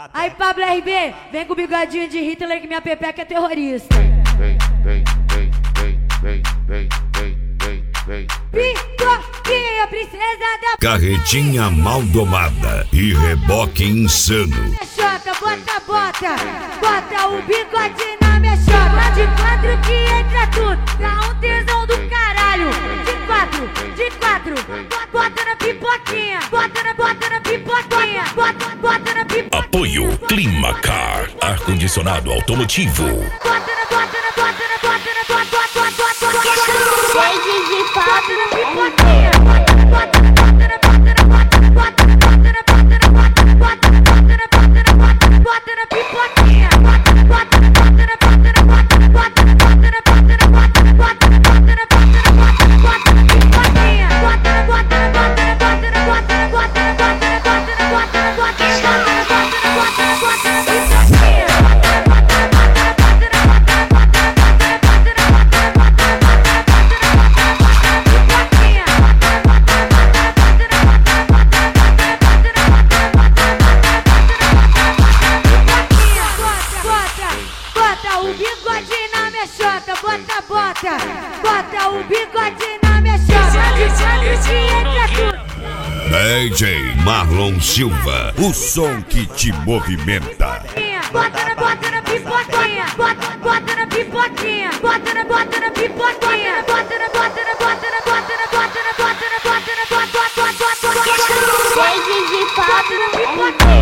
Aí Pablo RB, vem com o bigodinho de Hitler que minha pepeca é terrorista. Pipoquinha, princesa da Carretinha mal domada e reboque insano. Xota, bota o bigode na minha xota. De quatro que entra tudo, dá um tesão do caralho. De quatro, bota na pipoquinha, bota na pipoquinha, bota na pipoquinha. Apoio Climacar, ar-condicionado automotivo. Bota o bigode na minha xota, bota o bigode na minha xota. DJ Marlon Silva, o som que te movimenta. Bota na pipoquinha, bota na pipoquinha, bota na pipoquinha, bota na pipoquinha.